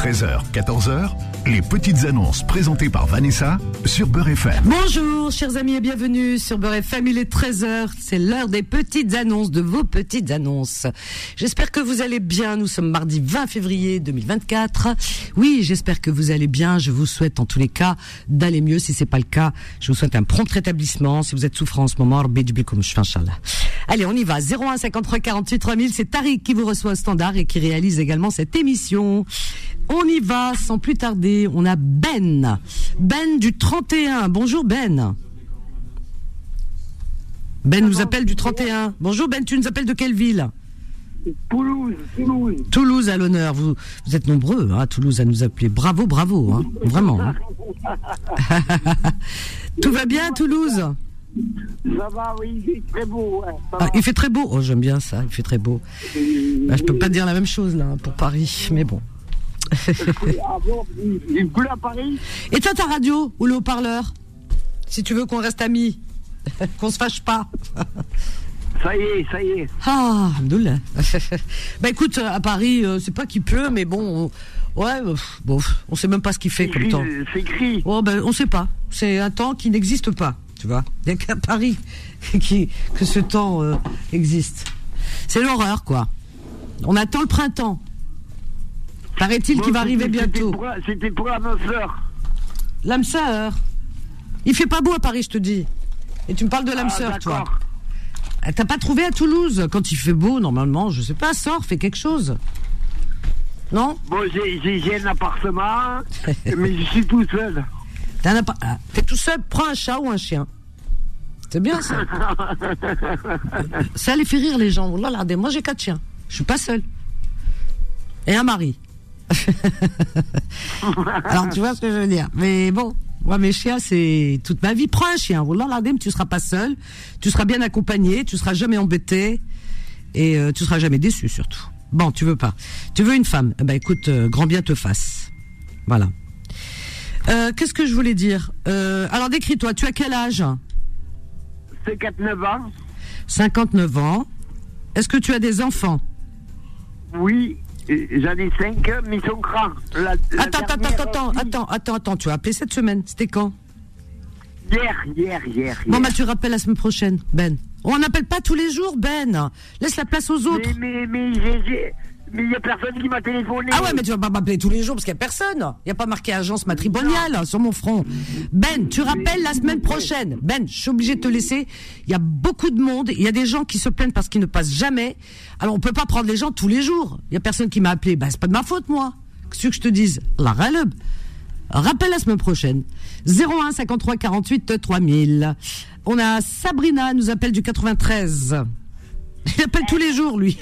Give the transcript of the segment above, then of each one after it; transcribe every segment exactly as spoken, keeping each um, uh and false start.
treize heures, quatorze heures, les petites annonces présentées par Vanessa sur Beurre F M. Bonjour chers amis et bienvenue sur Beurre F M, il est treize heures, c'est l'heure des petites annonces, de vos petites annonces. J'espère que vous allez bien, nous sommes mardi vingt février deux mille vingt-quatre. Oui, j'espère que vous allez bien, je vous souhaite en tous les cas d'aller mieux. Si c'est pas le cas, je vous souhaite un prompt rétablissement. Si vous êtes souffrant en ce moment, allez, on y va. zéro un cinquante-trois quarante-huit trois mille, c'est Tariq qui vous reçoit au standard et qui réalise également cette émission. On y va sans plus tarder. On a Ben. Ben du trente et un. Bonjour Ben. Ben nous appelle du trente et un. Bonjour Ben, tu nous appelles de quelle ville? Toulouse, Toulouse. Toulouse à l'honneur. Vous, vous êtes nombreux hein, à Toulouse à nous appeler. Bravo, bravo. Hein, vraiment. Hein. Tout va bien à Toulouse? Ça va, oui, il fait très beau. Ouais, ah, il fait très beau. Oh, j'aime bien ça, il fait très beau. Bah, je peux pas dire la même chose là pour Paris, mais bon. Ah bon, il pleut à Paris. Et toi, ta radio ou le haut-parleur? Si tu veux qu'on reste amis, qu'on se fâche pas. Ça y est, ça y est. Ah, Alhamdoulilah. Bah écoute, à Paris, euh, c'est pas qu'il pleut, mais bon, on, ouais, euh, bon, on sait même pas ce qu'il fait C'est comme gris, temps. c'est gris. Oh, ben, on sait pas. C'est un temps qui n'existe pas, tu vois. Il n'y a qu'à Paris qui, que ce temps euh, existe. C'est l'horreur, quoi. On attend le printemps. Paraît-il Bon, qu'il va arriver c'était- bientôt. C'était pour, c'était pour la meuf sœur. L'âme sœur. Il fait pas beau à Paris, je te dis. Et tu me parles de l'âme Ah, sœur, toi. d'accord. Ah, t'as pas trouvé à Toulouse? Quand il fait beau, normalement, je sais pas, sors, fais quelque chose. Non? Bon, j'ai, j'ai, j'ai un appartement, mais je suis tout seul. T'as un appa- ah, t'es tout seul, prends un chat ou un chien. C'est bien ça. Ça les fait rire les gens. Oh là là, regardez, moi j'ai quatre chiens. Je suis pas seule. Et un mari. Alors tu vois ce que je veux dire. Mais bon, moi mes chiens c'est toute ma vie. Prends un chien. Oh là là, regardez, tu seras pas seul. Tu seras bien accompagné. Tu seras jamais embêté. Et euh, tu seras jamais déçu surtout. Bon, tu veux pas. Tu veux une femme. Eh ben écoute, euh, grand bien te fasse. Voilà. Euh, qu'est-ce que je voulais dire euh, Alors décris-toi, tu as quel âge? cinquante-neuf ans. cinquante-neuf ans. Est-ce que tu as des enfants? Oui, et j'en ai cinq, mais ils sont grands. La, la Attends, attends, dernière attends, fille- attends, attends, attends, tu as appelé cette semaine, c'était quand? Hier, hier, hier. Bon hier. bah tu rappelles la semaine prochaine, Ben. On n'appelle pas tous les jours, Ben. Laisse la place aux autres. Mais, mais, mais, j'ai, j'ai- mais il n'y a personne qui m'a téléphoné. Ah ouais, mais tu vas pas m'appeler tous les jours parce qu'il n'y a personne. Il n'y a pas marqué agence matrimoniale sur mon front. Ben, tu rappelles la semaine prochaine. Ben, je suis obligée de te laisser. Il y a beaucoup de monde. Il y a des gens qui se plaignent parce qu'ils ne passent jamais. Alors on peut pas prendre les gens tous les jours. Il y a personne qui m'a appelé. Ben, c'est pas de ma faute, moi. Qu'est-ce que je te dise? La râle. Rappelle la semaine prochaine. zéro un cinquante-trois quarante-huit trois mille. On a Sabrina, nous appelle du quatre-vingt-treize. Il appelle tous les jours, lui.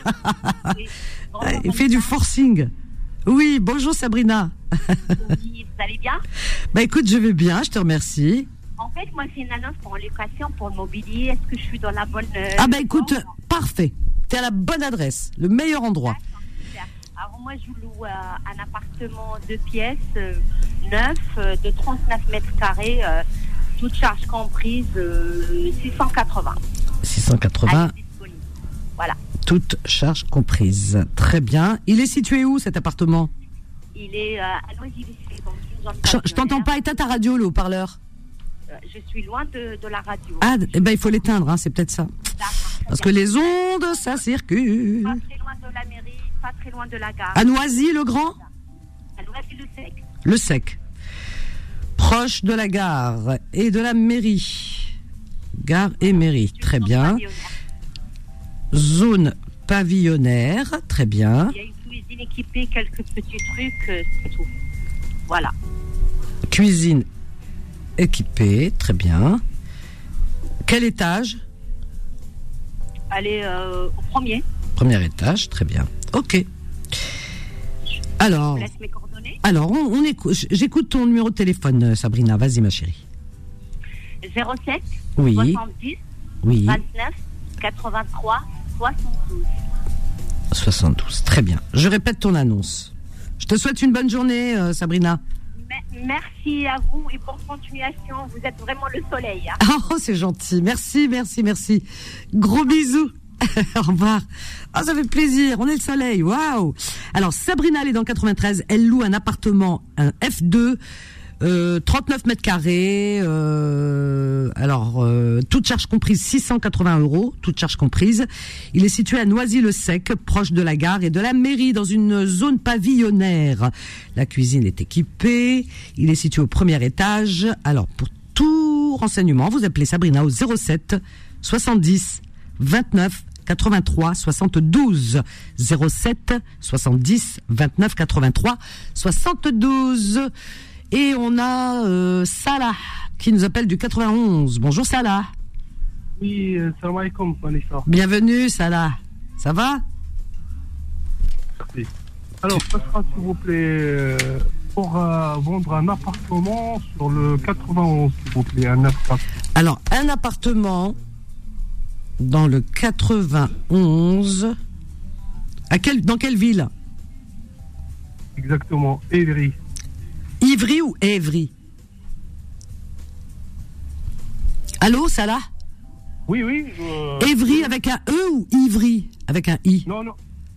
Il fait du forcing. Oui, bonjour Sabrina. Oui, vous allez bien? Bah écoute, je vais bien, je te remercie. En fait, moi, c'est une annonce pour location, pour le mobilier. Est-ce que je suis dans la bonne... euh, Ah bah écoute, maison? parfait. T'es à la bonne adresse, le meilleur endroit. D'accord, super. Alors, moi, je loue euh, un appartement deux pièces, euh, neuf, euh, de trente-neuf mètres carrés, euh, toute charge comprise, euh, six cent quatre-vingts. six cent quatre-vingts, Elle est disponible. Voilà. toute charge comprise. Très bien. Il est situé où cet appartement? Il est euh, à Noisy-le-Sec, donc une zone Je, je pavillonnaire. t'entends pas, éteins ta radio, le haut-parleur. Euh, Je suis loin de, de la radio. Ah, eh ben il faut l'éteindre, hein, c'est peut-être ça. D'accord. Parce que les ondes, ça circule. Pas très loin de la mairie, pas très loin de la gare. À Noisy-le-Grand? À Noisy-le-Sec. Le Sec. Proche de la gare et de la mairie. Gare et mairie, très bien. Zone pavillonnaire, très bien. Il y a une cuisine équipée, quelques petits trucs, euh, c'est tout. Voilà. Cuisine équipée, très bien. Quel étage? Elle est euh, au premier. Premier étage, très bien. Ok. Alors, Je vous laisse mes coordonnées. alors on, on écoute. J'écoute ton numéro de téléphone, Sabrina. Vas-y, ma chérie. zéro sept Oui. soixante-dix Oui. vingt-neuf quatre-vingt-trois soixante-douze. soixante-douze, très bien. Je répète ton annonce. Je te souhaite une bonne journée, euh, Sabrina. Me- Merci à vous et pour continuation. Vous êtes vraiment le soleil. Hein. Oh, c'est gentil. Merci, merci, merci. Gros bisous. Au revoir. Ah, ça fait plaisir. On est le soleil. Waouh. Alors, Sabrina, elle est dans le quatre-vingt-treize. Elle loue un appartement, un F deux, euh, trente-neuf mètres carrés. Euh, alors, euh, toute charge comprise, six cent quatre-vingts euros. Toute charge comprise. Il est situé à Noisy-le-Sec, proche de la gare et de la mairie, dans une zone pavillonnaire. La cuisine est équipée. Il est situé au premier étage. Alors, pour tout renseignement, vous appelez Sabrina au zéro sept soixante-dix vingt-neuf quatre-vingt-trois soixante-douze. zéro sept soixante-dix vingt-neuf quatre-vingt-trois soixante-douze. Et on a euh, Salah qui nous appelle du quatre-vingt-onze. Bonjour Salah. Oui, euh, salam alaikum, Vanessa. Bienvenue Salah. Ça va? Merci. Alors, ça sera s'il vous plaît euh, pour euh, vendre un appartement sur le quatre-vingt-onze, s'il vous plaît, un appartement. Alors, un appartement dans le quatre-vingt-onze. À quel, dans quelle ville? Exactement, Évry. Ivry ou Évry? Allô, Salah? Oui, oui. Euh... Évry avec un E ou Ivry avec un I? Non, non.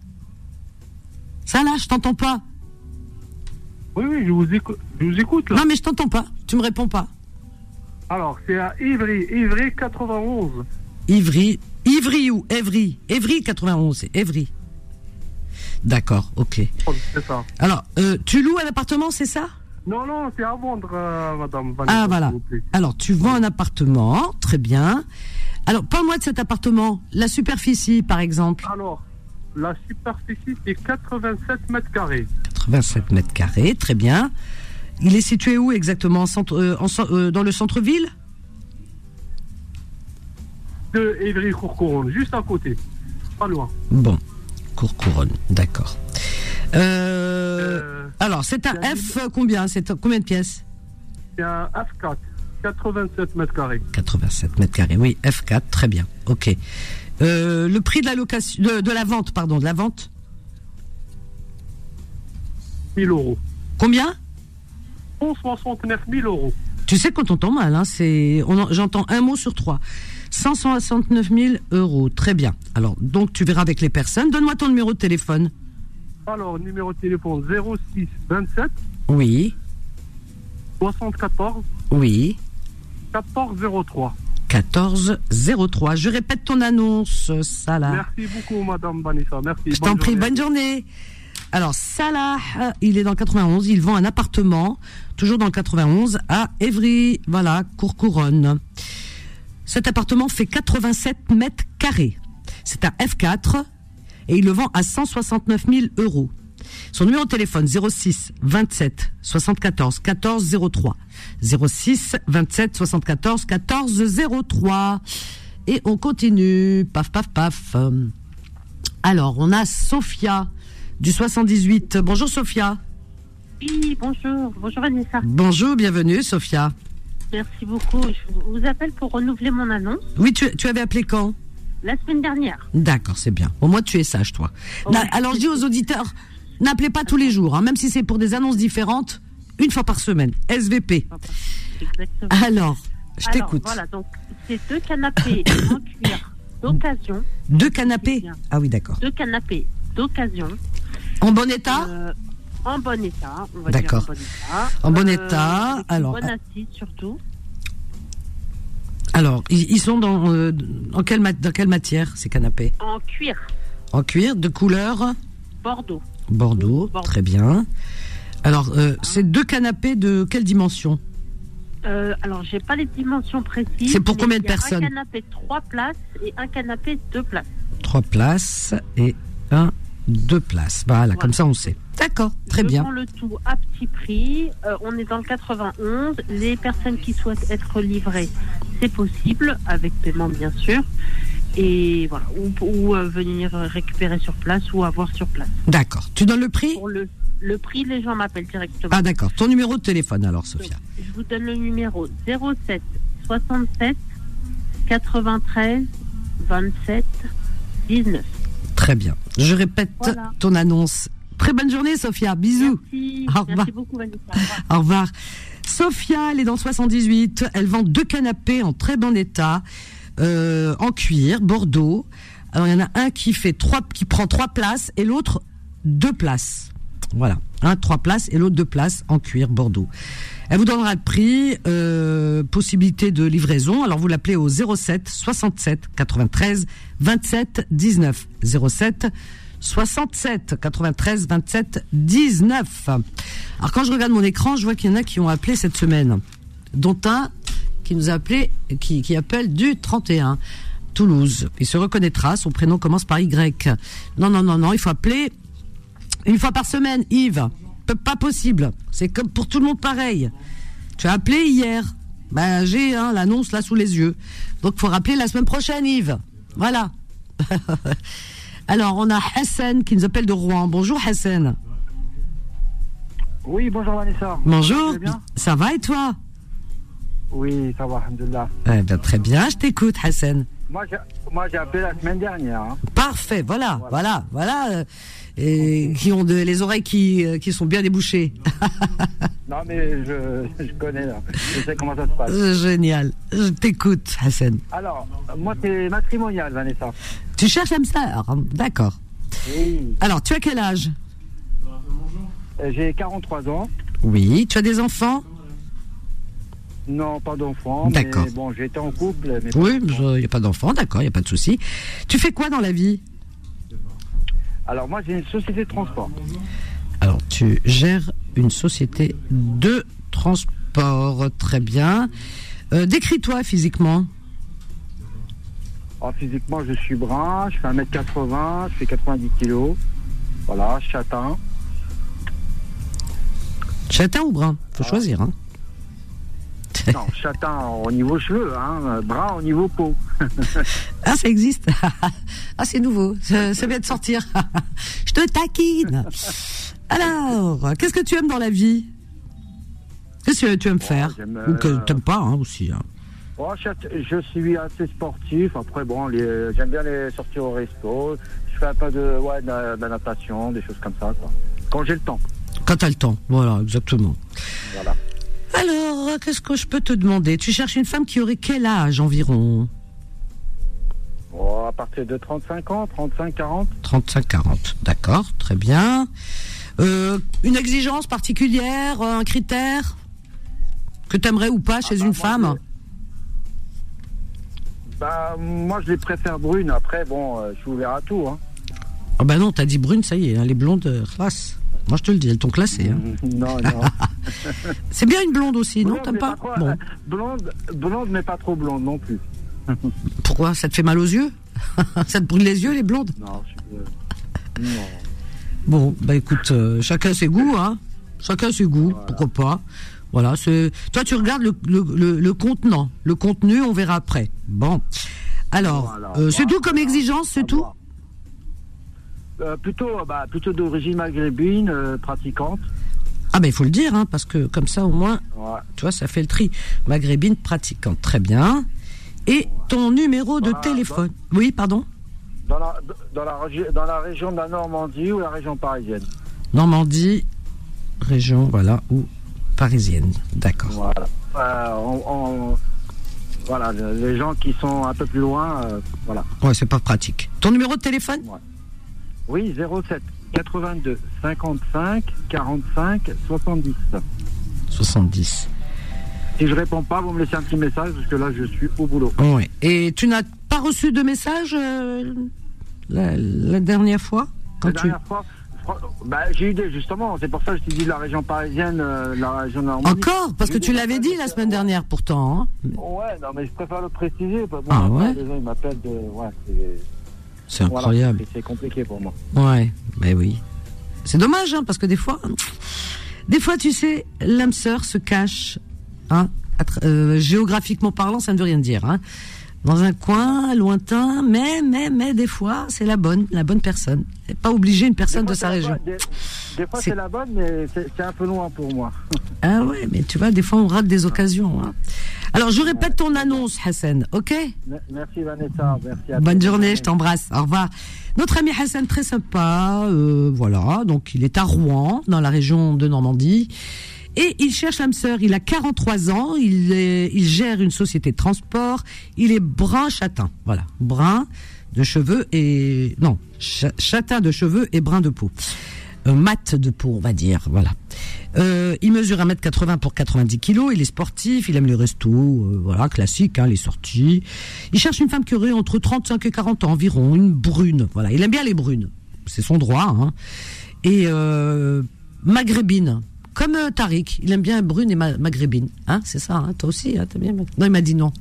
Salah, je t'entends pas. Oui, oui, je vous écoute, je vous écoute là. Non, mais je t'entends pas. Tu me réponds pas. Alors, c'est à Ivry, Ivry quatre-vingt-onze. Ivry, Ivry ou Évry? Évry quatre-vingt-onze, c'est Évry. D'accord, ok. Oh, c'est ça. Alors, euh, tu loues un appartement, c'est ça? Non, non, c'est à vendre, euh, madame Vanessa. Ah, voilà. S'il vous plaît. Alors, tu vends un appartement, très bien. Alors, parle-moi de cet appartement. La superficie, par exemple. Alors, la superficie, c'est quatre-vingt-sept mètres carrés. quatre-vingt-sept mètres carrés, très bien. Il est situé où exactement? En centre, euh, en, euh, dans le centre-ville? De Évry-Courcouronnes, juste à côté. Pas loin. Bon, Courcouronnes, d'accord. Euh, Euh, alors, c'est un c'est un F combien? C'est un- combien de pièces? C'est un F quatre, quatre-vingt-sept mètres carrés. quatre-vingt-sept mètres carrés, oui, F quatre, très bien, ok. Euh, le prix de la location, de, de la vente, pardon, de la vente? mille euros. Combien? cent soixante-neuf mille euros. Tu sais qu'on t'entend mal, hein, c'est, on en- j'entends un mot sur trois. cent soixante-neuf mille euros, très bien. Alors, donc tu verras avec les personnes. Donne-moi ton numéro de téléphone. Alors, numéro de téléphone zéro six vingt-sept Oui, soixante-quatorze oui, quatorze zéro trois. quatorze zéro trois. Je répète ton annonce, Salah. Merci beaucoup, madame Vanessa. Merci. Je t'en prie, bonne journée. Alors, Salah, euh, il est dans le quatre-vingt-onze, il vend un appartement, toujours dans le quatre-vingt-onze, à Évry, voilà, Courcouronnes. Cet appartement fait quatre-vingt-sept mètres carrés. C'est un F quatre et il le vend à cent soixante-neuf mille euros. Son numéro de téléphone zéro six vingt-sept soixante-quatorze quatorze zéro trois. zéro six vingt-sept soixante-quatorze quatorze zéro trois. Et on continue. Paf, paf, paf. Alors, on a Sophia du soixante-dix-huit. Bonjour Sophia. Oui, bonjour. Bonjour Vanessa. Bonjour, bienvenue Sophia. Merci beaucoup. Je vous appelle pour renouveler mon annonce. Oui, tu, tu avais appelé quand? La semaine dernière. D'accord, c'est bien. Au moins tu es sage, toi. Ouais. Na- alors je dis aux auditeurs, n'appelez pas tous les jours, hein, même si c'est pour des annonces différentes, une fois par semaine. S V P. Exactement. Alors, je Alors, t'écoute. voilà, donc c'est deux canapés en cuir d'occasion. Deux canapés? Bien. Ah oui, d'accord. Deux canapés d'occasion. En bon état? Euh, en bon état, on va D'accord. dire en bon état. En bon Euh, état, avec alors, Une bonne assise surtout. Alors, ils, ils sont dans, euh, en quelle ma- dans quelle matière, ces canapés? En cuir, En cuir, de couleur Bordeaux. Bordeaux, Bordeaux. très bien. Alors, euh, c'est deux canapés de quelle dimension? Euh, alors, j'ai pas les dimensions précises. C'est pour mais combien de il y a personnes? Un canapé trois places et un canapé deux places. Trois places et un, deux places. Voilà, Voilà. comme ça on sait. D'accord, très Je bien. vends le tout à petit prix. Euh, on est dans le quatre-vingt-onze. Les personnes qui souhaitent être livrées, c'est possible, avec paiement bien sûr. Et voilà, ou, ou euh, venir récupérer sur place ou avoir sur place. D'accord. Tu donnes le prix? Pour le, le prix, les gens m'appellent directement. Ah d'accord. Ton numéro de téléphone alors, Donc, Sophia. je vous donne le numéro zéro sept soixante-sept quatre-vingt-treize vingt-sept dix-neuf. Très bien. Je répète Voilà. ton annonce. Très bonne journée, Sophia. Bisous. Merci. Au revoir. Merci beaucoup, Vanessa. Au revoir. Au revoir. Sophia, elle est dans le soixante-dix-huit. Elle vend deux canapés en très bon état, euh, en cuir, Bordeaux. Alors, il y en a un qui fait trois, qui prend trois places et l'autre deux places. Voilà. Un, trois places et l'autre deux places en cuir Bordeaux. Elle vous donnera le prix, euh, possibilité de livraison. Alors, vous l'appelez au zéro sept soixante-sept quatre-vingt-treize vingt-sept dix-neuf. zéro sept soixante-sept quatre-vingt-treize vingt-sept dix-neuf. Alors, quand je regarde mon écran, je vois qu'il y en a qui ont appelé cette semaine, dont un qui nous a appelé, qui, qui appelle du trente et un, Toulouse. Il se reconnaîtra, son prénom commence par Y. Non, non, non, non, il faut appeler une fois par semaine, Yves. Pas possible. C'est comme pour tout le monde pareil. Tu as appelé hier. Ben, j'ai hein, l'annonce là sous les yeux. Donc, il faut rappeler la semaine prochaine, Yves. Voilà. Alors, on a Hassan qui nous appelle de Rouen. Bonjour, Hassan. Oui, bonjour, Vanessa. Bonjour. Ça va et toi? Oui, ça va, alhamdoulilah. Eh ben, très bien, je t'écoute, Hassan. Moi, j'ai, moi, j'ai appelé la semaine dernière. Hein. Parfait, voilà, voilà, voilà. voilà euh, et qui ont de, les oreilles qui, euh, qui sont bien débouchées. Non, mais je, je connais, là. Je sais comment ça se passe. Euh, génial. Je t'écoute, Hassan. Alors, moi, c'est matrimonial, Vanessa. Tu cherches l'âme sœur, d'accord. Oui. Alors, tu as quel âge? Euh, J'ai quarante-trois ans. Oui. Tu as des enfants? Non, pas d'enfants. D'accord. Mais bon, j'étais en couple. Mais oui, il n'y a pas d'enfants, d'accord, il n'y a pas de souci. Tu fais quoi dans la vie? Alors, moi, j'ai une société de transport. Alors, tu gères une société de transport, très bien. Euh, décris-toi physiquement. Alors, physiquement, je suis brun, je fais un mètre quatre-vingts, je fais quatre-vingt-dix kilos. Voilà, châtain. Châtain ou brun? Faut ah. choisir, hein. Non, châtain au niveau cheveux, hein, brun au niveau peau. Ah, ça existe. Ah, c'est nouveau. Ça, ça vient de sortir. Je te taquine. Alors, qu'est-ce que tu aimes dans la vie? Qu'est-ce que tu aimes faire? Oh, Ou que tu n'aimes pas, hein, aussi. Hein. Oh, je, je suis assez sportif. Après, bon, les, j'aime bien les sortir au resto. Je fais un peu de, ouais, de, de la natation, des choses comme ça, quoi. Quand j'ai le temps. Quand tu as le temps, voilà, exactement. Voilà. Alors, qu'est-ce que je peux te demander? Tu cherches une femme qui aurait quel âge environ? Oh, à partir de trente-cinq ans, trente-cinq, quarante. trente-cinq, quarante, d'accord, très bien. Euh, une exigence particulière, un critère que tu aimerais ou pas chez ah bah, une femme? Je... Bah, moi, je les préfère brunes. Après, bon, euh, je suis ouvert à tout. Hein. Ah bah non, t'as dit brune, ça y est, hein, les blondes, classe. Moi, je te le dis, elles t'ont classé. Hein. Non, non. C'est bien une blonde aussi, blonde, non? T'aimes pas, pas bon. blonde, blonde, mais pas trop blonde non plus. Pourquoi? Ça te fait mal aux yeux? Ça te brûle les yeux, les blondes? Non, je... non. Bon, bah écoute, euh, chacun ses goûts, hein. Chacun ses goûts, voilà. Pourquoi pas. Voilà, c'est... Toi, tu regardes le, le, le, le contenant. Le contenu, on verra après. Bon. Alors, voilà, euh, c'est voilà, tout comme voilà, exigence, c'est tout? Euh, plutôt, bah, plutôt d'origine maghrébine, euh, pratiquante. Ah ben il faut le dire, hein, parce que comme ça au moins, ouais. Tu vois, ça fait le tri. Maghrébine pratiquante, très bien. Et ton numéro de dans téléphone? La, dans, oui, pardon. Dans la, dans, la, dans la région de la Normandie ou la région parisienne? Normandie, région, voilà, ou parisienne, d'accord. Voilà. Euh, on, on, voilà, les gens qui sont un peu plus loin, euh, voilà. Ouais, c'est pas pratique. Ton numéro de téléphone? Ouais. Oui, zéro sept quatre-vingt-deux cinquante-cinq quarante-cinq soixante-dix. soixante-dix. Si je réponds pas, vous me laissez un petit message parce que là je suis au boulot. Oui. Et tu n'as pas reçu de message euh, la, la dernière fois quand La tu... dernière fois, bah, j'ai eu des, justement, c'est pour ça que je t'ai dit la région parisienne, euh, la région Normandie. Encore? Parce que tu l'avais dit la semaine dernière pourtant. Hein. Ouais, non mais je préfère le préciser. Parce que ah moi, ouais les gens ils m'appellent de... Ouais, c'est... C'est incroyable. Voilà, c'est compliqué pour moi. Ouais, ben oui. C'est dommage, hein, parce que des fois, des fois, tu sais, l'âme sœur se cache, hein, euh, géographiquement parlant, ça ne veut rien dire, hein, dans un coin lointain, mais, mais, mais, des fois, c'est la bonne, la bonne personne. C'est pas obligé une personne de sa région. Bonne, des, des fois, c'est... c'est la bonne, mais c'est, c'est un peu loin pour moi. Ah ouais, mais tu vois, des fois, on rate des occasions. Hein. Alors, je répète ton annonce, Hassan, ok? Merci Vanessa, merci à Bonne journée, je t'embrasse, au revoir. Notre ami Hassan, très sympa, euh, voilà, donc il est à Rouen, dans la région de Normandie, et il cherche l'âme sœur, il a quarante-trois ans, il, est, il gère une société de transport, il est brun châtain, voilà, brun, de cheveux et non, ch- châtain de cheveux et brun de peau. Euh, mat de peau, on va dire, voilà. Euh, il mesure un mètre quatre-vingts pour quatre-vingt-dix kilos, il est sportif, il aime les restos, euh, voilà, classique, hein, les sorties. Il cherche une femme qui aurait entre trente-cinq et quarante ans environ, une brune, voilà, il aime bien les brunes, c'est son droit, hein. Et euh, maghrébine, comme euh, Tariq, il aime bien brune et ma- maghrébine, hein, c'est ça, hein, toi aussi, hein, t'as bien. Non, il m'a dit non.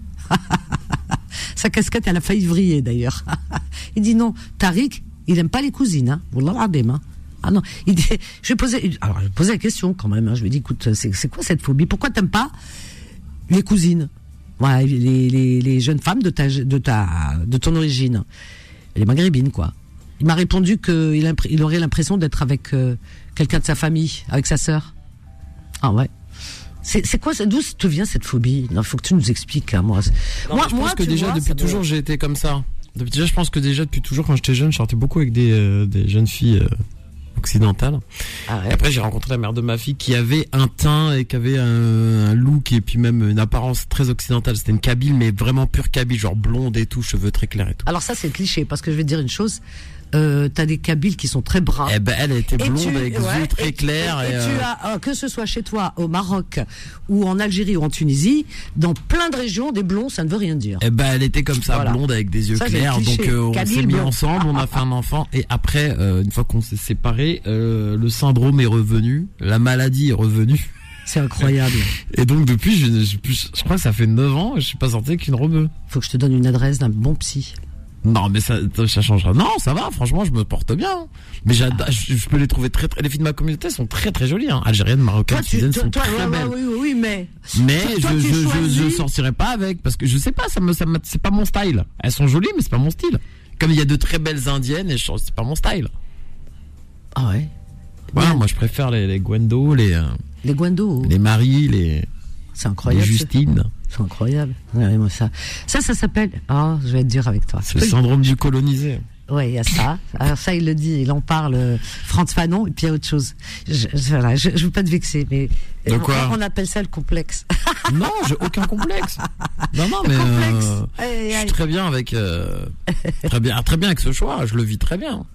Sa casquette, elle a failli vriller d'ailleurs. Il dit non, Tariq, il aime pas les cousines, hein, Wallah l'adem, hein. Ah non, il dit, je vais poser, alors je vais poser la question quand même, hein, je lui ai dit, écoute, c'est, c'est quoi cette phobie? Pourquoi t'aimes pas les cousines? Voilà, les, les, les jeunes femmes de ta, de ta, de ton origine. Les maghrébines, quoi. Il m'a répondu qu'il il aurait l'impression d'être avec euh, quelqu'un de sa famille, avec sa sœur. Ah ouais. C'est, c'est quoi, d'où te vient cette phobie? Non, faut que tu nous expliques, hein, moi. Non, moi, je pense que déjà, vois, depuis toujours, j'ai été comme ça. Depuis, déjà, je pense que déjà, depuis toujours, quand j'étais jeune, je sortais beaucoup avec des, euh, des jeunes filles euh, occidentales. Ah ouais. Et après, j'ai rencontré la mère de ma fille qui avait un teint et qui avait un, un look et puis même une apparence très occidentale. C'était une Kabyle, mais vraiment pure Kabyle, genre blonde et tout, cheveux très clairs et tout. Alors ça, c'est cliché, parce que je vais te dire une chose. Euh, t'as des Kabyles qui sont très bruns. Eh ben, elle était blonde tu, avec des ouais, yeux très et, clairs. Et, et, et et euh... tu as, euh, que ce soit chez toi, au Maroc, ou en Algérie, ou en Tunisie, dans plein de régions, des blonds, ça ne veut rien dire. Eh ben, elle était comme ça, voilà. Blonde avec des yeux ça, clairs. Donc, euh, on Kabyle, s'est mis blond. ensemble, on a fait un enfant. Et après, euh, une fois qu'on s'est séparés, euh, le syndrome est revenu, la maladie est revenue. C'est incroyable. Et donc, depuis, je, je, je crois que ça fait neuf ans, je suis pas sorti avec une rebeu. Faut que je te donne une adresse d'un bon psy. Non, mais ça, ça changera. Non, ça va, franchement, je me porte bien. Mais j'adore, je, je peux les trouver très, très, les filles de ma communauté sont très, très jolies, hein. Algériennes, marocaines, tunisiennes sont toi, très ouais, belles. Oui, oui, oui, mais. Mais toi, je, tu je, choisis... je, je sortirai pas avec, parce que je sais pas, ça me, ça me, c'est pas mon style. Elles sont jolies, mais c'est pas mon style. Comme il y a de très belles indiennes, et je, c'est pas mon style. Ah ouais? Voilà, moi, je préfère les, les Gwendo, les, euh, les Gwendo. Les Marie, les, c'est incroyable. Les Justine. C'est incroyable. Ouais, moi, ça, ça, ça s'appelle. Ah, oh, je vais être dur avec toi. C'est le syndrome du colonisé. Ouais, il y a ça. Alors ça, il le dit, il en parle, euh, Frantz Fanon, et puis il y a autre chose. Je, je, voilà, je, je veux pas te vexer, mais de quoi on, on appelle ça le complexe. Non, j'ai aucun complexe. Non, non, mais euh, aïe, aïe. Je suis très bien avec, euh, très bien, très bien avec ce choix. Je le vis très bien.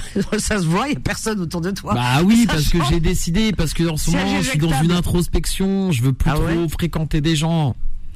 Ça se voit, il y a personne autour de toi. Bah oui, ça parce change. Que j'ai décidé, parce que en ce moment, je suis dans une introspection. Je veux plus ah trop ouais fréquenter des gens.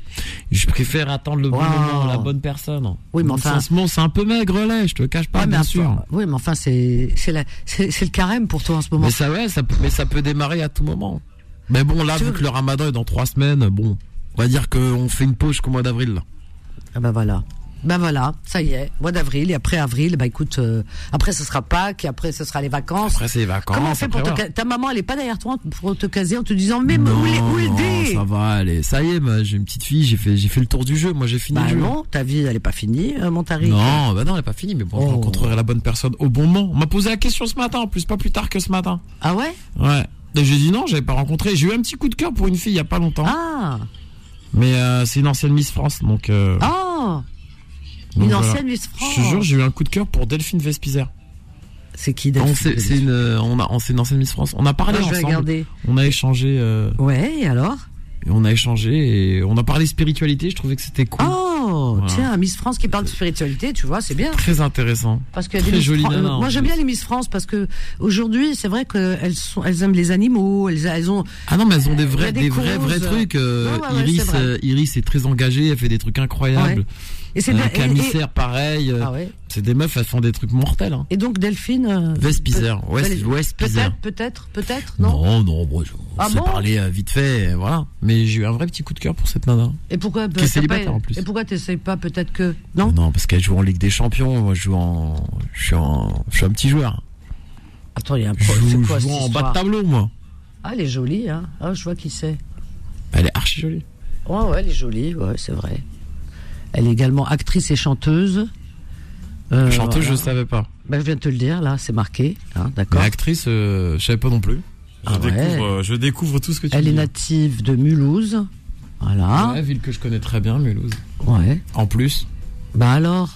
Je préfère attendre le bon wow. moment, la bonne personne. Oui, mais enfin, c'est un peu maigre là, je te cache pas, ouais, bien sûr. Enfin, oui, mais enfin, c'est c'est la c'est, c'est le carême pour toi en ce moment. Mais ça ouais, ça peut, mais ça peut démarrer à tout moment. Mais bon, là, tu vu veux... que le Ramadan est dans trois semaines, bon, on va dire qu'on fait une pause jusqu'au mois d'avril là. Ah bah voilà. Ben voilà, ça y est, mois d'avril, et après avril, bah écoute, euh, après ce sera Pâques, et après ce sera les vacances. Après c'est les vacances. Comment on fait pour te ca- ta maman, elle est pas derrière toi pour te caser en te disant mais non, où, où est le dé? Ça va, allez, ça y est, moi, j'ai une petite fille, j'ai fait, j'ai fait le tour du jeu, moi j'ai fini bah le jeu. Non, ta vie elle est pas finie, euh, mon Tariq. Non, bah non, elle est pas finie, mais bon, oh. Je rencontrerai la bonne personne au bon moment. On m'a posé la question ce matin, en plus, pas plus tard que ce matin. Ah ouais? Ouais. Et j'ai dit non, j'avais pas rencontré. J'ai eu un petit coup de cœur pour une fille il y a pas longtemps. Ah. Mais euh, c'est une ancienne Miss France, donc. Euh... Oh. Donc, une voilà. Ancienne Miss France. Je te jure, j'ai eu un coup de cœur pour Delphine Vespizer. C'est qui Delphine? On c'est, c'est une, on a, c'est une ancienne Miss France. On a parlé ah, ensemble. On a échangé. Euh, ouais, et alors? Et on a échangé et on a parlé spiritualité. Je trouvais que c'était cool. Oh, voilà. Tiens, Miss France qui parle de spiritualité, tu vois, c'est bien. Très intéressant. Parce que très jolie. Fran- moi, j'aime bien les Miss France parce que aujourd'hui, c'est vrai qu'elles sont, elles aiment les animaux. Elles, elles ont. Ah non, mais elles ont des vrais, des, des vrais, vrais trucs. Euh, ouais, ouais, Iris, euh, Iris est très engagée. Elle fait des trucs incroyables. Ouais. Et c'est euh, Camissaire, pareil. Ah ouais. C'est des meufs, elles font des trucs mortels. Hein. Et donc Delphine. Euh, Vespizer, ouais, c'est Vespizer. Peut-être, peut-être, peut-être, non. Non, non, bon, on ah s'est bon parlé euh, vite fait, voilà. Mais j'ai eu un vrai petit coup de cœur pour cette nana. Et pourquoi qui est célibataire pas, en plus. Et pourquoi t'essayes pas peut-être que non. Non, parce qu'elle joue en Ligue des Champions. Moi, je joue en, je suis en, je suis un petit joueur. Attends, il y a un pro. Je joue, quoi, je joue en bas de tableau, moi. Ah, elle est jolie, hein. Ah, je vois qui c'est. Elle est archi jolie. Ouais, ouais, elle est jolie, ouais, c'est vrai. Elle est également actrice et chanteuse. Euh, chanteuse, voilà. Je savais pas. Ben, je viens de te le dire, là, c'est marqué. Hein, d'accord. Mais actrice, euh, je savais pas non plus. Je, ah découvre, ouais. euh, je découvre tout ce que tu Elle dis. est native de Mulhouse. Voilà. Ouais, ville que je connais très bien, Mulhouse. Ouais. En plus. Bah alors.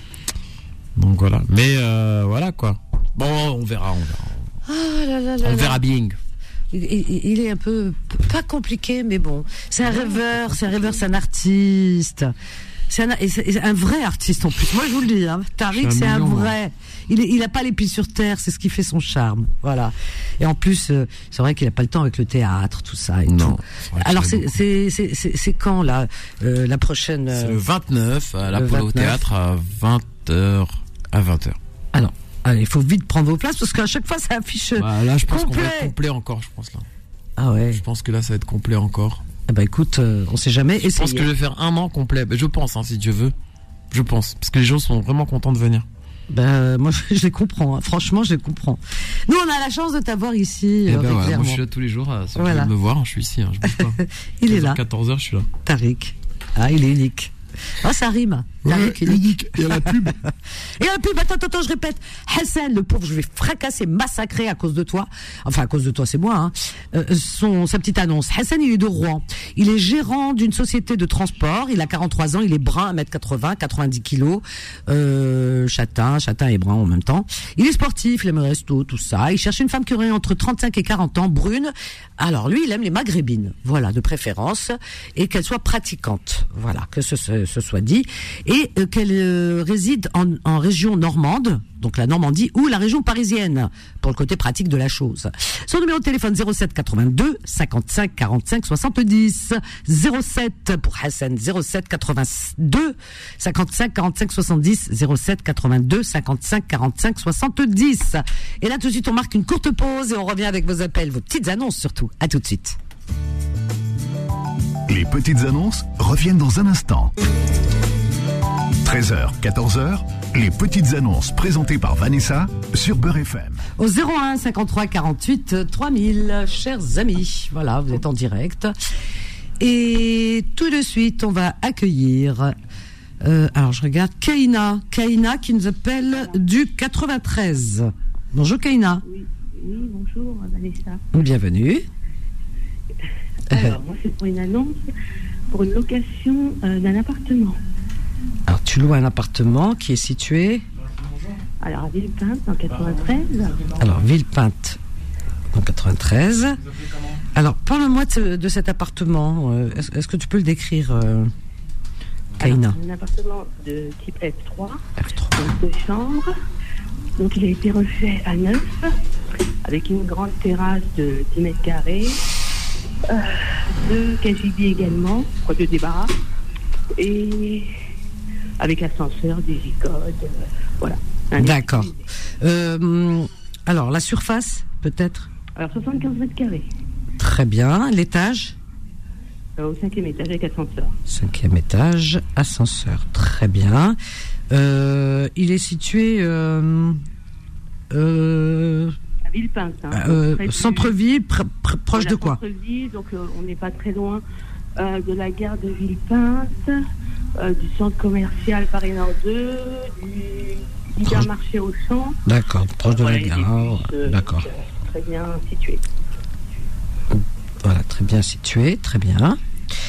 Donc voilà. Mais euh, voilà quoi. Bon, on verra, on verra. Ah là là là. On verra bien. Il, il, il est un peu pas compliqué, mais bon. C'est un rêveur, c'est un rêveur, c'est un artiste. C'est un, c'est un vrai artiste en plus. Moi, je vous le dis, hein. Tariq, c'est un vrai. Il, est, il a pas les pieds sur terre, c'est ce qui fait son charme. Voilà. Et en plus, euh, c'est vrai qu'il a pas le temps avec le théâtre, tout ça et non, tout. Alors, c'est, c'est, c'est, c'est, c'est quand, là, euh, la prochaine... Euh, c'est le vingt-neuf, à l'Apollo Théâtre, à vingt heures. À vingt heures. Alors, allez, il faut vite prendre vos places, parce qu'à chaque fois, ça affiche bah, là, je pense complet. qu'on va être complet encore, je pense, là. Ah ouais. Je pense que là, ça va être complet encore. Eh ben, écoute, euh, on sait jamais. Je pense que je vais faire un an complet. Ben, je pense, hein, si Dieu veut. Je pense. Parce que les gens sont vraiment contents de venir. Ben, moi, je les comprends. Hein. Franchement, je les comprends. Nous, on a la chance de t'avoir ici. Eh euh, ben, ouais, moi, je suis là tous les jours. Si voilà. Tu veux me voir, je suis ici. Hein, je bouge pas. Il est là. quatorze heures, je suis là. Tariq. Ah, il est unique. Ah, ça rime. Tariq, ouais, unique. Il y a la pub. Et la pub, attends, attends, je répète. Hassan, le pauvre, je vais fracasser, massacrer à cause de toi. Enfin, à cause de toi, c'est moi, hein. Euh, son, sa petite annonce. Hassan, il est de Rouen. Il est gérant d'une société de transport. Il a quarante-trois ans. Il est brun, un mètre quatre-vingts, quatre-vingt-dix kilos. Euh, châtain, châtain et brun en même temps. Il est sportif, il aime le resto, tout ça. Il cherche une femme qui aurait entre trente-cinq et quarante ans, brune. Alors, lui, il aime les maghrébines. Voilà, de préférence. Et qu'elle soit pratiquante. Voilà, que ce, ce, ce soit dit. Et euh, qu'elle euh, réside en, en région normande, donc la Normandie, ou la région parisienne, pour le côté pratique de la chose. Son numéro de téléphone zéro sept quatre-vingt-deux cinquante-cinq quarante-cinq soixante-dix. zéro sept pour Hassan, zéro sept quatre-vingt-deux cinquante-cinq quarante-cinq soixante-dix, zéro sept quatre-vingt-deux cinquante-cinq quarante-cinq soixante-dix. Et là, tout de suite, on marque une courte pause et on revient avec vos appels, vos petites annonces surtout. À tout de suite. Les petites annonces reviennent dans un instant. treize heures, quatorze heures, les petites annonces présentées par Vanessa sur Beurre F M. Au zéro un cinquante-trois quarante-huit trois mille, chers amis. Voilà, vous êtes en direct. Et tout de suite, on va accueillir... Euh, alors, je regarde Kaina. Kaina qui nous appelle du quatre-vingt-treize. Bonjour Kaina. Oui, oui bonjour Vanessa. Bienvenue. Alors, moi, c'est pour une annonce, pour une location euh, d'un appartement. Alors, tu loues un appartement qui est situé... Alors, à Villepinte, en quatre-vingt-treize. Alors, Villepinte, en quatre-vingt-treize. Alors, parle-moi de, de cet appartement. Euh, est-ce, est-ce que tu peux le décrire, euh, Kaina? Alors, un appartement de type F trois. F trois. Donc, deux chambres. Donc, il a été refait à neuf, avec une grande terrasse de dix mètres carrés. Euh, deux K J B également, quoi, de débarras. Et... avec ascenseur, digicode, euh, voilà. D'accord. Euh, alors, la surface, peut-être? Alors, soixante-quinze mètres carrés. Très bien. L'étage? Euh, au cinquième étage avec ascenseur. Cinquième étage, ascenseur. Très bien. Euh, il est situé... Euh, euh, à Villepinte. Hein, euh, centre-ville, pr- pr- proche voilà, de quoi? Centre-ville, donc euh, on n'est pas très loin euh, de la gare de Villepinte. Euh, du centre commercial Paris Nord deux, du hypermarché Auchan. D'accord, proche de voilà, la gare. Euh, D'accord. Euh, très bien situé. Voilà, très bien situé, très bien.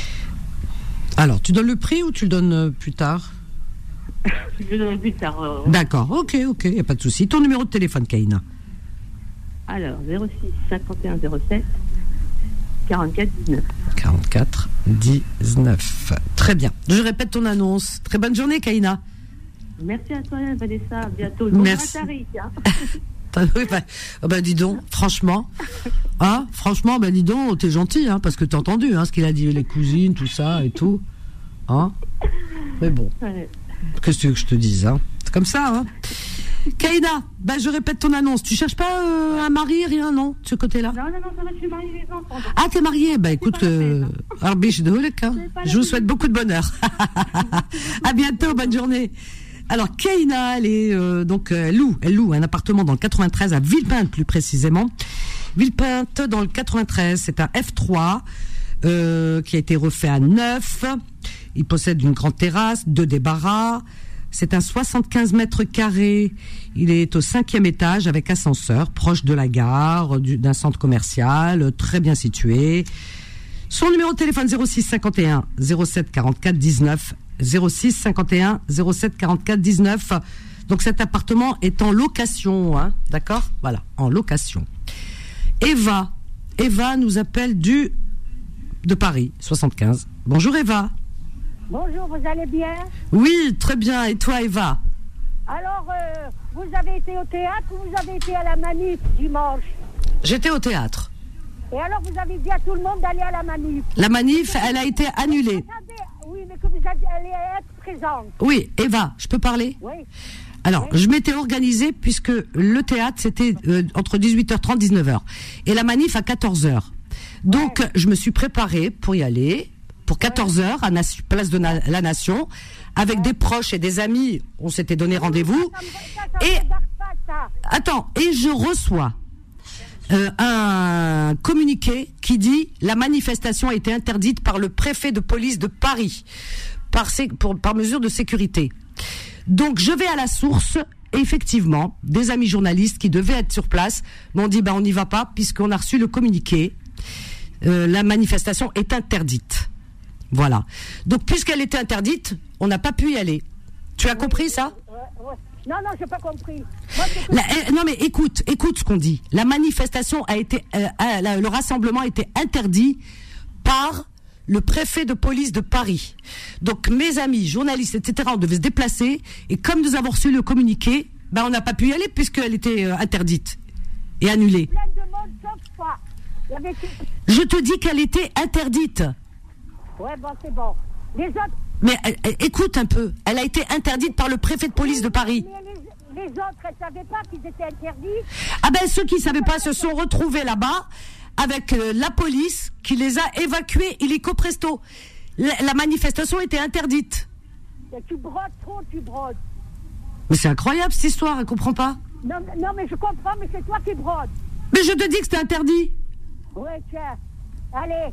Alors, tu donnes le prix ou tu le donnes euh, plus tard? Je le donnerai plus tard. Euh, D'accord, ok, ok, il n'y a pas de souci. Ton numéro de téléphone, Kaina? Alors, zéro six cinquante et un zéro sept quarante-quatre dix-neuf. quarante-quatre dix-neuf. Très bien. Je répète ton annonce. Très bonne journée, Kaina. Merci à toi, Vanessa. À bientôt. Merci. Bonjour à Tariq, hein. Oui, bah, oh bah dis donc, franchement, hein, franchement, bah dis donc, t'es gentil, hein, parce que t'as entendu, hein, ce qu'il a dit, les cousines, tout ça et tout, hein. Mais bon, ouais. Qu'est-ce que tu veux que je te dise, hein. C'est comme ça, hein. Kaina, bah je répète ton annonce. Tu cherches pas euh, un mari, rien, non, de ce côté-là? Non, non, non, ça va, je suis mariée, les enfants. Ah, t'es mariée? Bah écoute, euh, hein. Je vous souhaite beaucoup de bonheur. À bientôt, bonne journée. Alors, Kaina, elle est, euh, donc, elle loue, elle loue un appartement dans le quatre-vingt-treize, à Villepinte plus précisément. Villepinte dans le quatre-vingt-treize, c'est un F trois, euh, qui a été refait à neuf. Il possède une grande terrasse, deux débarras. C'est un soixante-quinze mètres carrés. Il est au cinquième étage avec ascenseur, proche de la gare, du, d'un centre commercial, très bien situé. Son numéro de téléphone zéro six cinquante et un zéro sept quarante-quatre dix-neuf. zéro six cinquante et un zéro sept quarante-quatre dix-neuf. Donc cet appartement est en location, hein, d'accord? Voilà, en location. Eva, Eva nous appelle du de Paris, soixante-quinze. Bonjour Eva. Bonjour, vous allez bien? Oui, très bien. Et toi, Eva? Alors, euh, vous avez été au théâtre ou vous avez été à la manif dimanche? J'étais au théâtre. Et alors, vous avez dit à tout le monde d'aller à la manif? La manif, elle a été annulée. Oui, mais que vous allez être présente. Oui, Eva, je peux parler? Oui. Alors, oui. je m'étais organisée puisque le théâtre, c'était euh, entre dix-huit heures trente et dix-neuf heures. Et la manif à quatorze heures. Donc, ouais. je me suis préparée pour y aller, pour quatorze heures, à Nation, place de na- la Nation, avec ouais. des proches et des amis. On s'était donné rendez-vous. Ça, ça, ça, ça, et, pas, ça. attends, et je reçois euh, un communiqué qui dit « La manifestation a été interdite par le préfet de police de Paris, par, sé- pour, par mesure de sécurité. » Donc, je vais à la source. Et effectivement, des amis journalistes qui devaient être sur place m'ont dit bah on n'y va pas puisqu'on a reçu le communiqué. Euh, la manifestation est interdite. Voilà. Donc puisqu'elle était interdite, on n'a pas pu y aller. Tu as oui, compris ça? ouais, ouais. Non non, j'ai pas compris. Moi, la, euh, non mais écoute, écoute ce qu'on dit. La manifestation a été, euh, euh, le rassemblement a été interdit par le préfet de police de Paris. Donc mes amis, journalistes, et cetera, on devait se déplacer. Et comme nous avons reçu le communiqué, ben on n'a pas pu y aller puisqu'elle était euh, interdite et annulée. Plein de monde, sauf pas. Il y avait... Je te dis qu'elle était interdite. Ouais, bon, c'est bon. Les autres... Mais euh, euh, écoute un peu. Elle a été interdite par le préfet de police de Paris. Mais les, les autres, elles ne savaient pas qu'ils étaient interdits. Ah ben ceux qui ne savaient pas se sont retrouvés là-bas avec euh, la police qui les a évacués illico presto. La, la manifestation était interdite. Tu brodes trop, tu brodes. Mais c'est incroyable cette histoire, elle comprend pas. Non, non mais je comprends, mais c'est toi qui brodes. Mais je te dis que c'était interdit. Ouais, tiens. Allez.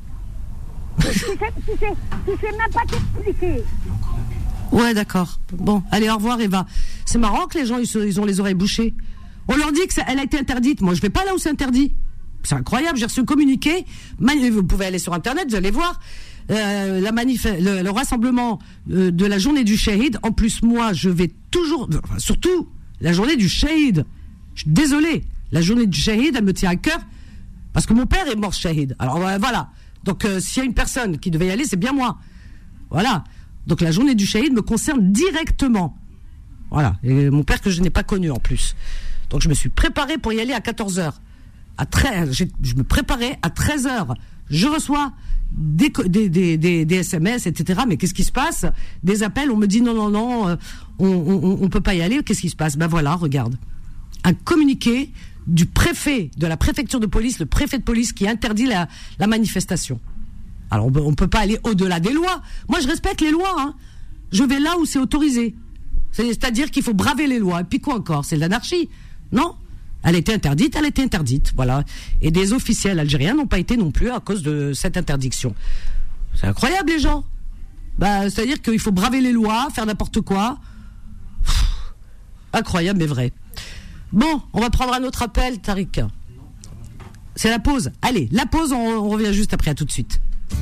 tu, sais, tu, sais, tu sais même pas t'expliquer. Ouais, d'accord. Bon, allez, au revoir Eva. C'est marrant que les gens, ils, se, ils ont les oreilles bouchées. On leur dit qu'elle a été interdite. Moi, je vais pas là où c'est interdit. C'est incroyable, j'ai reçu un communiqué. Vous pouvez aller sur Internet, vous allez voir. Euh, la manif, le, le rassemblement euh, de la journée du Shahid. En plus, moi, je vais toujours... Enfin, surtout, la journée du Shahid. Je suis désolée. La journée du Shahid, elle me tient à cœur. Parce que mon père est mort Shahid. Alors, euh, voilà. Donc, euh, s'il y a une personne qui devait y aller, c'est bien moi. Voilà. Donc, la journée du Shahid me concerne directement. Voilà. Et mon père que je n'ai pas connu, en plus. Donc, je me suis préparée pour y aller à quatorze heures. À treize, je me préparais à treize heures. Je reçois des, des, des, des, des S M S, et cetera. Mais qu'est-ce qui se passe? Des appels, on me dit non, non, non, euh, on, on, on peut pas y aller. Qu'est-ce qui se passe? Ben voilà, regarde. Un communiqué du préfet, de la préfecture de police, le préfet de police qui interdit la, la manifestation. Alors, on peut, on peut pas aller au-delà des lois. Moi, je respecte les lois, hein. Je vais là où c'est autorisé. C'est-à-dire qu'il faut braver les lois. Et puis quoi encore? C'est de l'anarchie. Non? Elle était interdite, elle était interdite, voilà. Et des officiels algériens n'ont pas été non plus à cause de cette interdiction. C'est incroyable, les gens. Bah, c'est-à-dire qu'il faut braver les lois, faire n'importe quoi. Pff, incroyable, mais vrai. Bon, on va prendre un autre appel, Tariq. C'est la pause. Allez, la pause, on, on revient juste après, à tout de suite.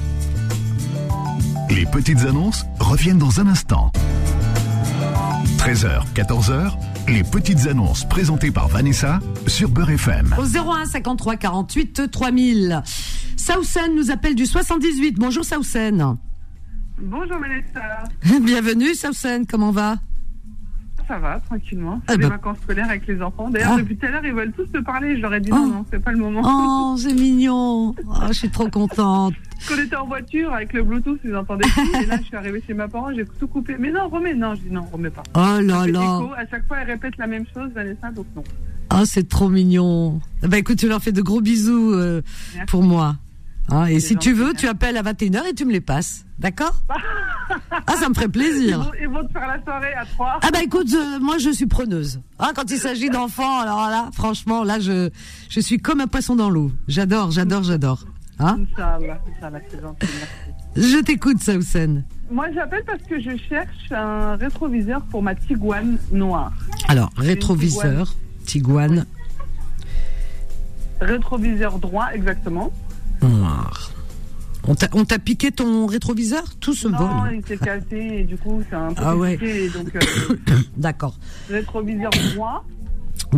Les petites annonces reviennent dans un instant. treize heures, quatorze heures, les petites annonces présentées par Vanessa sur Beurre F M. Au zéro un cinquante-trois quarante-huit trois mille. Saoussen nous appelle du soixante-dix-huit. Bonjour Saoussen. Bonjour Vanessa. Bienvenue Saoussen, comment va? Ça va, tranquillement. C'est ah des bah... vacances scolaires avec les enfants. D'ailleurs, ah. depuis tout à l'heure, ils veulent tous te parler. Je leur ai dit oh. non, non, c'est pas le moment. Oh, c'est mignon. Oh, je suis trop contente. Quand on était en voiture avec le Bluetooth, ils entendaient plus. Et là, je suis arrivée chez mes parents, j'ai tout coupé. Mais non, remets. Non, je dis non, remets pas. Oh là là. Écho. À chaque fois, elles répètent la même chose, Vanessa, donc non. Oh, c'est trop mignon. Bah écoute, tu leur fais de gros bisous euh, pour moi. Hein, et si tu veux, tu appelles à vingt et une heures et tu me les passes. D'accord? Ah, ça me ferait plaisir. Ils vont, ils vont te faire la soirée à trois. Ah bah écoute, euh, moi je suis preneuse. Hein, quand il s'agit d'enfants, alors là, franchement, là je je suis comme un poisson dans l'eau. J'adore, j'adore, j'adore. Hein? Inch'Allah, Inch'Allah, c'est gentil, merci. Je t'écoute, Saoussen. Moi, j'appelle parce que je cherche un rétroviseur pour ma Tiguan noire. Alors, rétroviseur, Tiguan. Rétroviseur droit, exactement. Noir. On t'a, on t'a piqué ton rétroviseur? Tout ce vol. Non, il s'est cassé et du coup, c'est un peu ah ouais. piqué. Donc, euh, d'accord. Rétroviseur droit.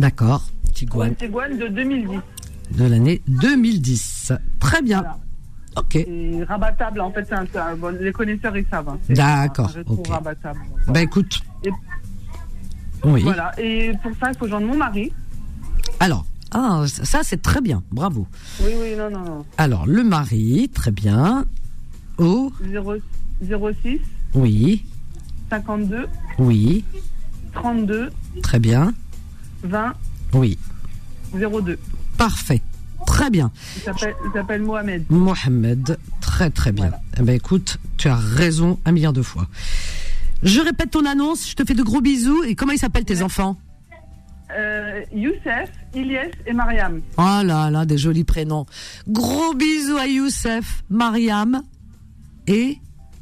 D'accord. Tiguan. Une Tiguan de deux mille dix. De l'année deux mille dix. Très bien. Voilà. Ok. Et rabattable, en fait, c'est un, c'est un- bon, les connaisseurs, ils savent. Hein, c'est D'accord, un rétro ok. rabattable. Bah écoute. Et, Oui. Voilà. Et pour ça, il faut joindre mon mari. Alors, ah, ça c'est très bien, bravo. Oui, oui, non, non, non. Alors, le mari, très bien. Au zéro, zéro six, Oui, cinquante-deux, oui, trente-deux, très bien. vingt, Oui, zéro deux. parfait. Très bien. Il s'appelle, il s'appelle Mohamed. Mohamed, très très bien. Eh ben écoute, tu as raison un milliard de fois. Je répète ton annonce, je te fais de gros bisous. Et comment ils s'appellent tes enfants? Euh, Youssef, Ilyes et Mariam. Oh là là, des jolis prénoms. Gros bisous à Youssef, Mariam et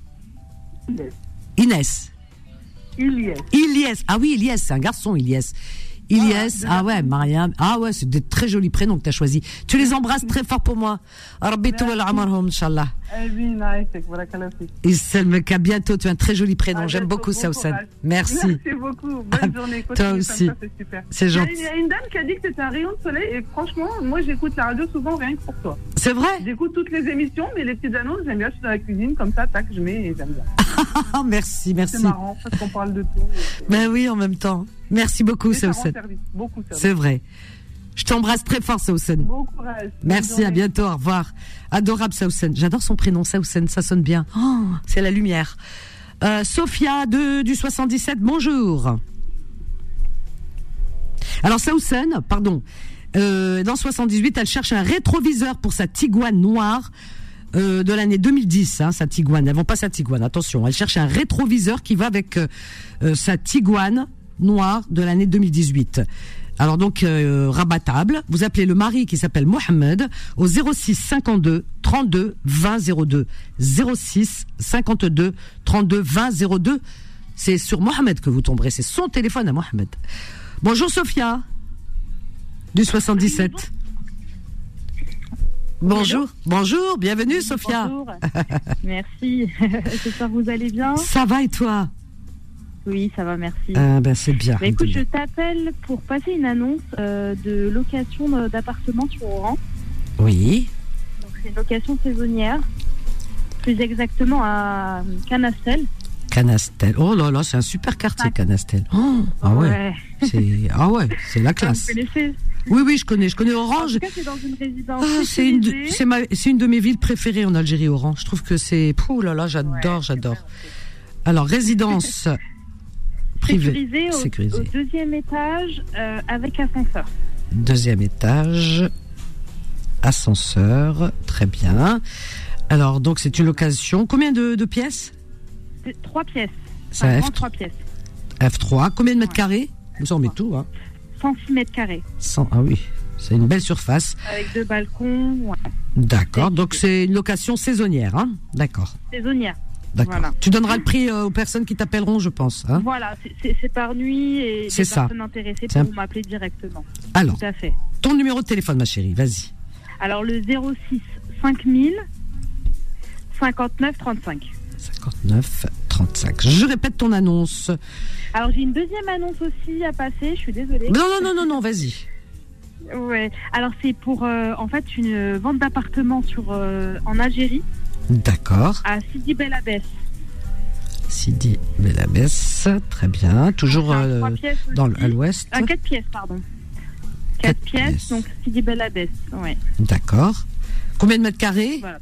Inès. Ilyes. Ilyes. Ah oui, Ilyes, c'est un garçon, Ilyes. Ilyes, ah, ah ouais, Mariam. Ah ouais, c'est des très jolis prénoms que tu as choisis. Tu les embrasses très fort pour moi. Rabbi Touwal Amarhum, Inch'Allah. Isselmek, à bientôt. Tu as un très joli prénom. J'aime beaucoup ça, Oussane. Merci. Merci beaucoup. Bonne journée. Toi aussi. Ça, c'est super. C'est gentil. Il y a une dame qui a dit que c'était un rayon de soleil et franchement, moi j'écoute la radio souvent rien que pour toi. C'est vrai? J'écoute toutes les émissions, mais les petites annonces, j'aime bien. Je suis dans la cuisine, comme ça, tac, je mets et j'aime bien. Merci, merci. C'est marrant parce qu'on parle de tout. Ben oui, en même temps. Merci beaucoup, ça Oussane. Beaucoup, ça. C'est vrai. Je t'embrasse très fort, Oussane. Bon courage. Merci, à bientôt, au revoir. Adorable, Oussane. J'adore son prénom, Oussane, ça sonne bien. Oh, c'est la lumière. Euh, Sophia de, du soixante-dix-sept, bonjour. Alors, Oussane, pardon, euh, dans soixante-dix-huit, elle cherche un rétroviseur pour sa Tiguan noire euh, de l'année deux mille dix, hein, sa Tiguan. Elle vend pas sa Tiguan, attention. Elle cherche un rétroviseur qui va avec euh, euh, sa Tiguan noire de l'année deux mille dix-huit. Alors donc euh, rabattable, vous appelez le mari qui s'appelle Mohamed au zéro six cinquante-deux trente-deux vingt zéro deux. zéro six cinquante-deux trente-deux vingt zéro deux. C'est sur Mohamed que vous tomberez, c'est son téléphone à Mohamed. Bonjour Sophia du soixante-dix-sept. Bonjour, bonjour, bienvenue Sophia. Bonjour. Merci. J'espère que vous allez bien. Ça va et toi? Oui, ça va, merci. Ah ben c'est bien. Bah, écoute, je t'appelle pour passer une annonce euh, de location d'appartements sur Oran. Oui. Donc c'est une location saisonnière, plus exactement à Canastel. Canastel. Oh là là, c'est un super quartier, ah. Canastel. Oh, ah ouais. ouais. C'est ah ouais, c'est la classe. Vous connaissez? Oui oui, je connais, je connais Oran. En tout cas, c'est dans une résidence. Ah, c'est une de, c'est ma c'est une de mes villes préférées en Algérie, Oran. Je trouve que c'est ouh là là, j'adore, ouais, j'adore. Alors résidence privée, sécurisée, au, sécurisée au deuxième étage euh, avec ascenseur. Deuxième étage, ascenseur, très bien. Alors donc c'est une location. Combien de, de pièces? C'est trois pièces. C'est enfin, F trois. trois pièces. F trois. Combien de mètres ouais. carrés? Nous on met tout, hein. cent six mètres carrés. cent, ah oui, c'est une belle surface. Avec deux balcons. Ouais. D'accord. Donc c'est une location saisonnière, hein. D'accord. Saisonnière. D'accord. Voilà. Tu donneras le prix euh, aux personnes qui t'appelleront, je pense. Hein, voilà, c'est, c'est par nuit et les ça. personnes intéressées pourront un... m'appeler directement. Alors, tout à fait. Ton numéro de téléphone, ma chérie, vas-y. Alors, le zéro six cinq mille cinquante-neuf trente-cinq. cinquante-neuf trente-cinq. Je répète ton annonce. Alors, j'ai une deuxième annonce aussi à passer, je suis désolée. Non, non, non, non, non, vas-y. Ouais. Alors, c'est pour, euh, en fait, une vente d'appartement sur, euh, en Algérie. D'accord. À Sidi Bel Abbès. Sidi Bel Abbès, très bien. Toujours euh, dans le, à l'ouest. À quatre pièces, pardon. Quatre pièces, pièces, donc Sidi Bel Abbès, ouais. D'accord. Combien de mètres carrés? Voilà.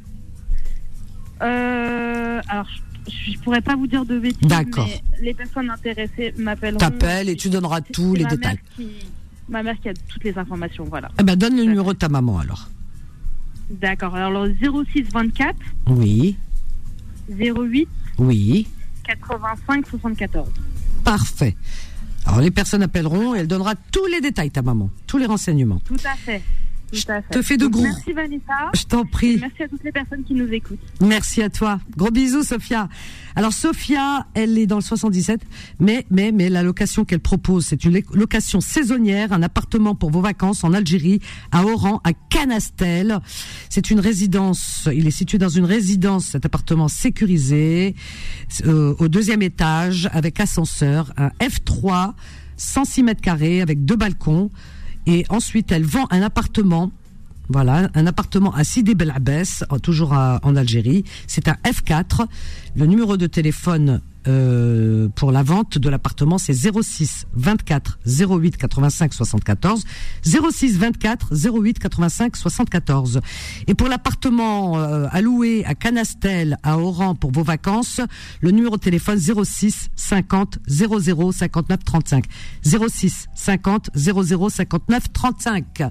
Euh, alors, je, je pourrais pas vous dire de bêtises. D'accord. Mais les personnes intéressées m'appelleront. T'appelles et tu donneras tous les ma détails. Mère qui, ma mère qui a toutes les informations, voilà. Eh ben, donne le numéro de ta maman alors. D'accord. Alors, le zéro six vingt-quatre. Oui. zéro huit. Oui. quatre-vingt-cinq soixante-quatorze. Parfait. Alors, les personnes appelleront et elle donnera tous les détails, ta maman. Tous les renseignements. Tout à fait. Tout à fait. Je te fais de Donc, gros. Merci Vanessa. Je t'en prie. Et merci à toutes les personnes qui nous écoutent. Merci à toi. Gros bisous, Sophia. Alors, Sophia, elle est dans le soixante-dix-sept, mais, mais, mais la location qu'elle propose, c'est une location saisonnière, un appartement pour vos vacances en Algérie, à Oran, à Canastel. C'est une résidence, il est situé dans une résidence, cet appartement sécurisé, euh, au deuxième étage, avec ascenseur, un F trois, cent six mètres carrés, avec deux balcons. Et ensuite, elle vend un appartement, Voilà, un appartement à Sidi Bel Abbès, toujours à, en Algérie. C'est un F quatre. Le numéro de téléphone euh, pour la vente de l'appartement, c'est zéro six vingt-quatre zéro huit quatre-vingt-cinq soixante-quatorze. zéro six vingt-quatre zéro huit quatre-vingt-cinq soixante-quatorze. Et pour l'appartement euh, à louer à Canastel, à Oran pour vos vacances, le numéro de téléphone zéro six cinquante zéro zéro cinquante-neuf trente-cinq. zéro six cinquante zéro zéro cinquante-neuf trente-cinq.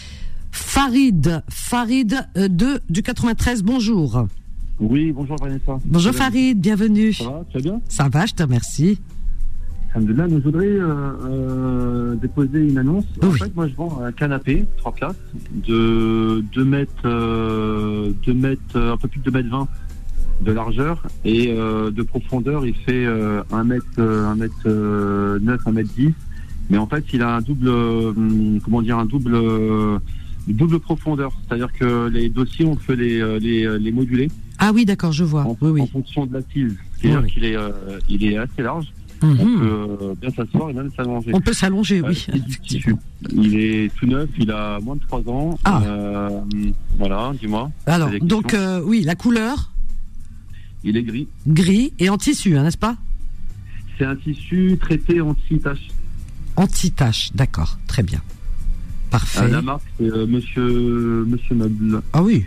Farid, Farid euh, de du quatre-vingt-treize, bonjour. Oui, bonjour Vanessa. Bonjour Farid, bienvenue. Ça va, tu vas bien? Ça va, je te remercie. Alhamdoulilah, nous voudrais euh, euh, déposer une annonce. Oui. En fait, moi je vends un canapé, trois places, de deux mètres, euh, deux mètres, euh, un peu plus de deux mètres vingt de largeur et euh, de profondeur, il fait euh, un mètre, euh, un mètre euh, neuf, un mètre dix. Mais en fait, il a un double, euh, comment dire, un double, euh, double profondeur. C'est-à-dire que les dossiers, on peut les, les, les moduler. Ah oui, d'accord, je vois. En, oui, oui. en fonction de l'assise. C'est-à-dire Oui. qu'il est, euh, il est assez large. Mhm. On peut euh, bien s'asseoir et même s'allonger. On peut s'allonger, Euh, oui. c'est du tissu. Il est tout neuf, il a moins de trois ans. Ah. Euh, voilà, dis-moi. Alors, T'as des donc, questions euh, oui, la couleur Il est gris. gris et en tissu, hein, n'est-ce pas? C'est un tissu traité anti-tache. Anti-tache, d'accord, très bien. Parfait. Euh, la marque, c'est euh, Monsieur, Monsieur Meuble. Ah oui.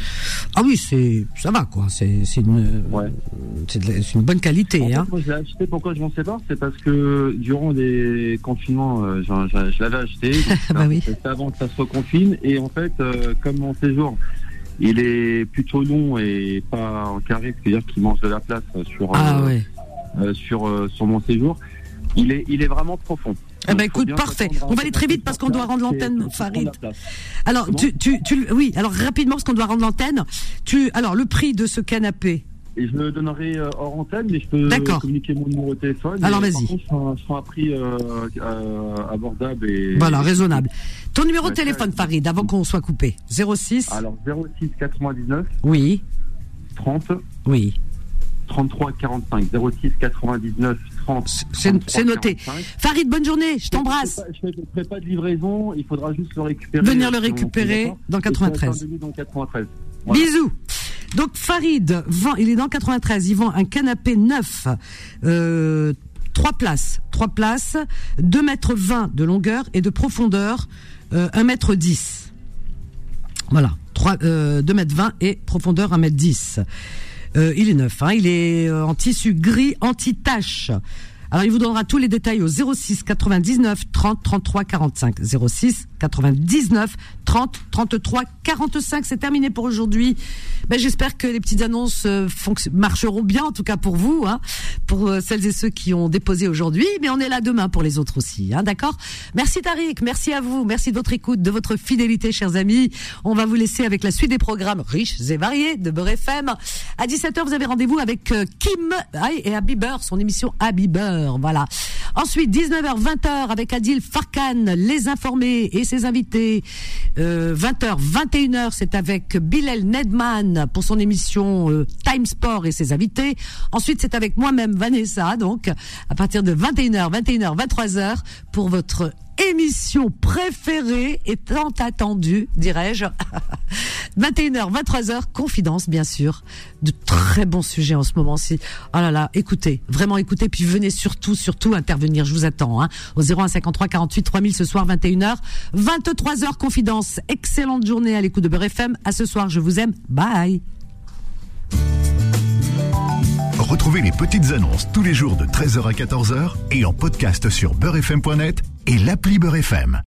Ah oui, c'est, ça va, quoi. C'est, c'est une, Ouais. c'est, de la- c'est une bonne qualité, En fait, hein. moi, je l'ai acheté. Pourquoi je m'en sépare? C'est parce que durant les confinements, euh, j'en- j'en- je l'avais acheté. Bah oui. C'était avant que ça se reconfine. Et en fait, euh, comme mon séjour, il est plutôt long et pas en carré, c'est-à-dire qu'il mange de la place sur, Ah euh, ouais. euh, sur, euh, sur mon séjour. Il est, il est vraiment profond. Eh ben Donc, faut écoute, bien parfait. s'attendre à On va aller très vite parce qu'on doit rendre l'antenne, Farid. Alors, tu, tu, tu, oui, alors rapidement parce qu'on doit rendre l'antenne. Tu, alors le prix de ce canapé. Et je le donnerai euh, hors antenne, mais je peux D'accord. communiquer mon numéro de téléphone. Alors, Et, vas-y. Par contre, je ferai un- je ferai un prix euh, euh, abordable. Et, Voilà, raisonnable. Ton numéro de Ouais, téléphone, Farid, avant qu'on soit coupé. zéro six. Alors, zéro six quatre-vingt-dix-neuf. Oui. trente. Oui. trente-trois quarante-cinq. zéro six quatre-vingt-dix-neuf trente. C'est, c'est noté. quarante-cinq. Farid, bonne journée. Je t'embrasse. Je ne ferai pas de livraison, il faudra juste le récupérer. Venir le sur mon récupérer téléphone. dans Et quatre-vingt-treize. c'est un devis dans quatre-vingt-treize. Voilà. Bisous. Donc Farid vend, il est dans quatre-vingt-treize, il vend un canapé neuf, euh, trois places, trois places, deux mètres vingt de longueur et de profondeur, euh, un mètre dix. Voilà, trois, euh, deux mètres vingt et profondeur un mètre dix. Euh, il est neuf, hein, il est euh, en tissu gris anti-tache. Alors, il vous donnera tous les détails au zéro six quatre-vingt-dix-neuf trente trente-trois quarante-cinq. zéro six quatre-vingt-dix-neuf trente trente-trois quarante-cinq. C'est terminé pour aujourd'hui. Ben, j'espère que les petites annonces euh, fonc- marcheront bien, en tout cas pour vous, hein, pour euh, celles et ceux qui ont déposé aujourd'hui. Mais on est là demain pour les autres aussi, hein, d'accord? Merci Tariq, merci à vous, merci de votre écoute, de votre fidélité, chers amis. On va vous laisser avec la suite des programmes riches et variés de Beurre F M. À dix-sept heures, vous avez rendez-vous avec euh, Kim et Habiber, son émission Habiber. Voilà. Ensuite, dix-neuf heures, vingt heures avec Adil Farkan, les informés et ses invités. Euh, vingt heures, vingt et une heures, c'est avec Bilal Nedman pour son émission euh, Time Sport et ses invités. Ensuite, c'est avec moi-même, Vanessa, donc à partir de vingt et une heures, vingt et une heures, vingt-trois heures pour votre émission préférée et tant attendue, dirais-je. vingt et une heures, vingt-trois heures, confidence, bien sûr. De très bons sujets en ce moment-ci. Oh là là, écoutez, vraiment écoutez, puis venez surtout, surtout intervenir. Je vous attends, hein, au zéro un cinquante-trois quarante-huit trois mille ce soir, vingt et une heures, vingt-trois heures, confidence. Excellente journée à l'écoute de Beurre F M. À ce soir, je vous aime. Bye. Retrouvez les petites annonces tous les jours de treize heures à quatorze heures et en podcast sur beurre f m point net et l'appli Beurre F M.